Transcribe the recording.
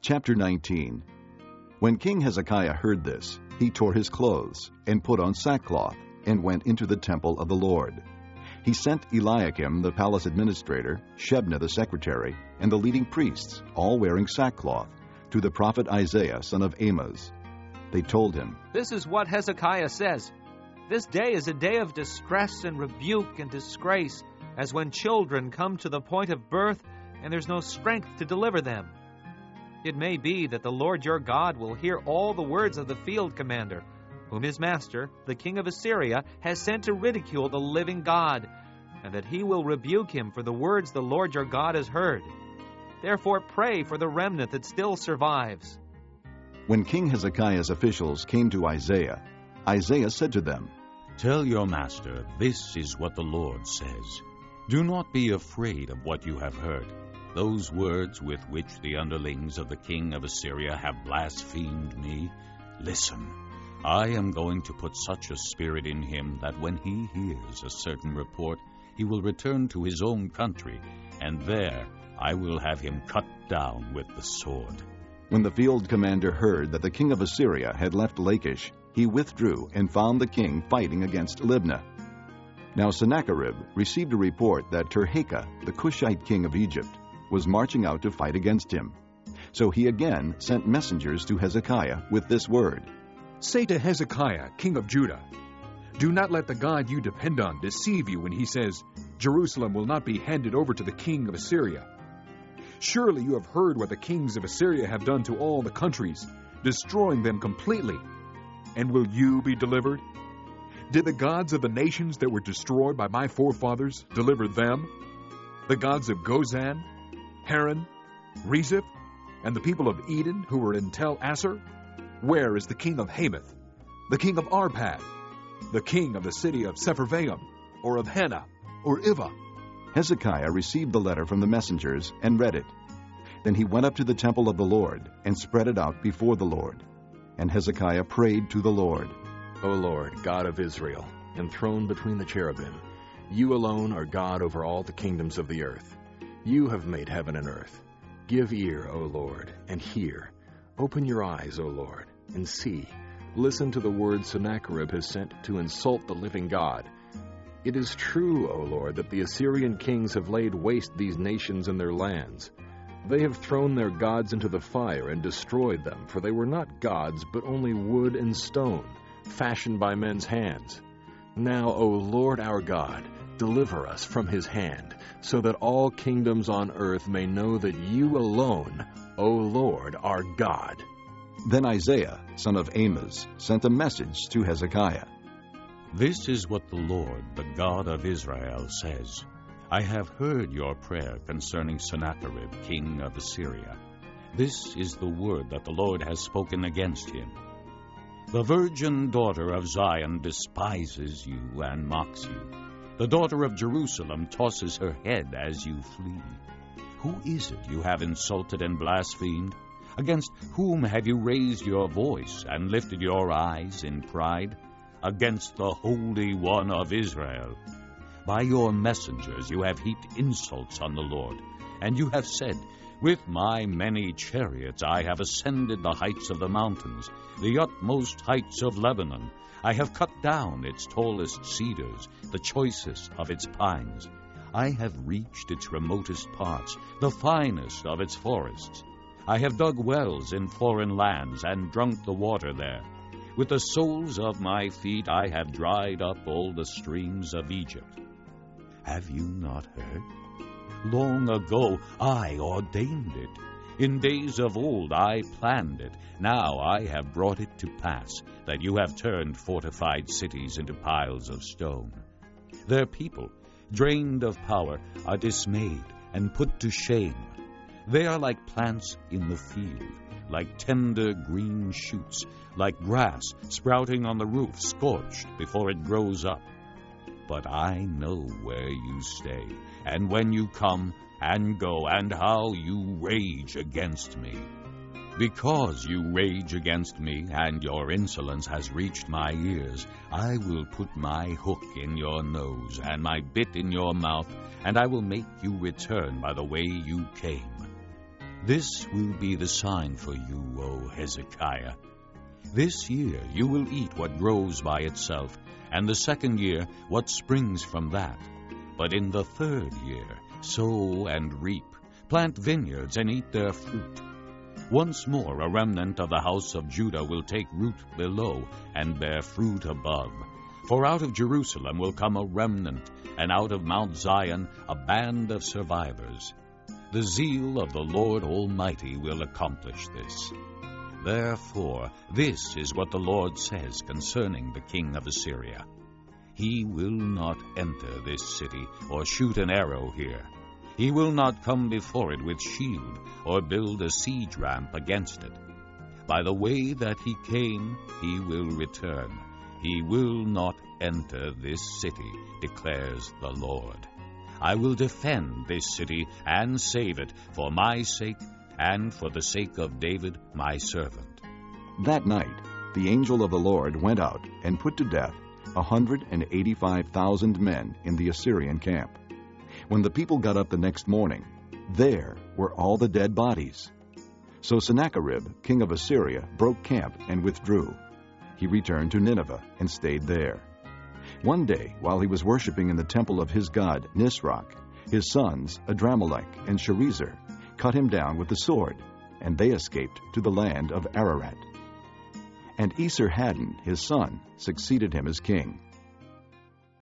Chapter 19. When King Hezekiah heard this, he tore his clothes, and put on sackcloth, and went into the temple of the Lord. He sent Eliakim the palace administrator, Shebna the secretary, and the leading priests, all wearing sackcloth, to the prophet Isaiah son of Amoz. They told him, "This is what Hezekiah says. This day is a day of distress and rebuke and disgrace, as when children come to the point of birth, and there's no strength to deliver them. It may be that the Lord your God will hear all the words of the field commander, whom his master, the king of Assyria, has sent to ridicule the living God, and that he will rebuke him for the words the Lord your God has heard. Therefore pray for the remnant that still survives." When King Hezekiah's officials came to Isaiah, Isaiah said to them, "Tell your master, this is what the Lord says. Do not be afraid of what you have heard. Those words with which the underlings of the king of Assyria have blasphemed me. Listen, I am going to put such a spirit in him that when he hears a certain report, he will return to his own country, and there I will have him cut down with the sword." When the field commander heard that the king of Assyria had left Lachish, he withdrew and found the king fighting against Libnah. Now Sennacherib received a report that Tirhakah, the Cushite king of Egypt, was marching out to fight against him. So he again sent messengers to Hezekiah with this word, "Say to Hezekiah, king of Judah, do not let the God you depend on deceive you when he says, 'Jerusalem will not be handed over to the king of Assyria.' Surely you have heard what the kings of Assyria have done to all the countries, destroying them completely. And will you be delivered? Did the gods of the nations that were destroyed by my forefathers deliver them? The gods of Gozan, Haran, Rezeph, and the people of Eden who were in Tel Assar? Where is the king of Hamath, the king of Arpad, the king of the city of Sepharvaim, or of Hena, or Ivah?" Hezekiah received the letter from the messengers and read it. Then he went up to the temple of the Lord and spread it out before the Lord. And Hezekiah prayed to the Lord, "O Lord, God of Israel, enthroned between the cherubim, you alone are God over all the kingdoms of the earth. You have made heaven and earth. Give ear, O Lord, and hear. Open your eyes, O Lord, and see. Listen to the words Sennacherib has sent to insult the living God. It is true, O Lord, that the Assyrian kings have laid waste these nations and their lands. They have thrown their gods into the fire and destroyed them, for they were not gods, but only wood and stone, fashioned by men's hands. Now, O Lord our God, deliver us from his hand, so that all kingdoms on earth may know that you alone, O Lord, are God." Then Isaiah, son of Amoz, sent a message to Hezekiah. "This is what the Lord, the God of Israel, says. I have heard your prayer concerning Sennacherib, king of Assyria. This is the word that the Lord has spoken against him. The virgin daughter of Zion despises you and mocks you. The daughter of Jerusalem tosses her head as you flee. Who is it you have insulted and blasphemed? Against whom have you raised your voice and lifted your eyes in pride? Against the Holy One of Israel. By your messengers you have heaped insults on the Lord, and you have said, 'With my many chariots I have ascended the heights of the mountains, the utmost heights of Lebanon. I have cut down its tallest cedars, the choicest of its pines. I have reached its remotest parts, the finest of its forests. I have dug wells in foreign lands and drunk the water there. With the soles of my feet I have dried up all the streams of Egypt.' Have you not heard? Long ago I ordained it. In days of old I planned it. Now I have brought it to pass, that you have turned fortified cities into piles of stone. Their people, drained of power, are dismayed and put to shame. They are like plants in the field, like tender green shoots, like grass sprouting on the roof, scorched before it grows up. But I know where you stay, and when you come and go, and how you rage against me. Because you rage against me, and your insolence has reached my ears, I will put my hook in your nose, and my bit in your mouth, and I will make you return by the way you came. This will be the sign for you, O Hezekiah. This year you will eat what grows by itself, and the second year what springs from that. But in the third year sow and reap, plant vineyards and eat their fruit. Once more a remnant of the house of Judah will take root below and bear fruit above. For out of Jerusalem will come a remnant, and out of Mount Zion a band of survivors. The zeal of the Lord Almighty will accomplish this. Therefore, this is what the Lord says concerning the king of Assyria. He will not enter this city or shoot an arrow here. He will not come before it with shield or build a siege ramp against it. By the way that he came, he will return. He will not enter this city, declares the Lord. I will defend this city and save it for my sake and for the sake of David my servant. That night the angel of the Lord went out and put to death 185,000 men in the Assyrian camp. When the people got up the next morning, there were all the dead bodies. So Sennacherib, king of Assyria, broke camp and withdrew. He returned to Nineveh and stayed there. One day, while he was worshiping in the temple of his god Nisroch, his sons, Adramelech and Sharezer, cut him down with the sword, and they escaped to the land of Ararat. And Esarhaddon, his son, succeeded him as king.